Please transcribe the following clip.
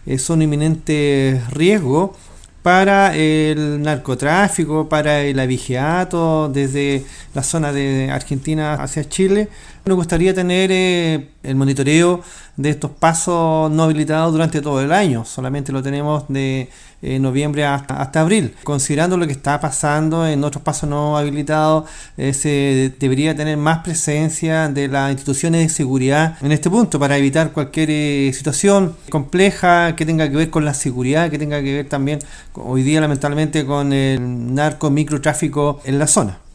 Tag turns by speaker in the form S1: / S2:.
S1: son inminente riesgo para el narcotráfico, para el abigeato desde la zona de Argentina hacia Chile. Nos gustaría tener el monitoreo de estos pasos no habilitados durante todo el año. Solamente lo tenemos de noviembre hasta abril. Considerando lo que está pasando en otros pasos no habilitados, se debería tener más presencia de las instituciones de seguridad en este punto para evitar cualquier situación compleja que tenga que ver con la seguridad, que tenga que ver también hoy día lamentablemente con el narco microtráfico en la zona.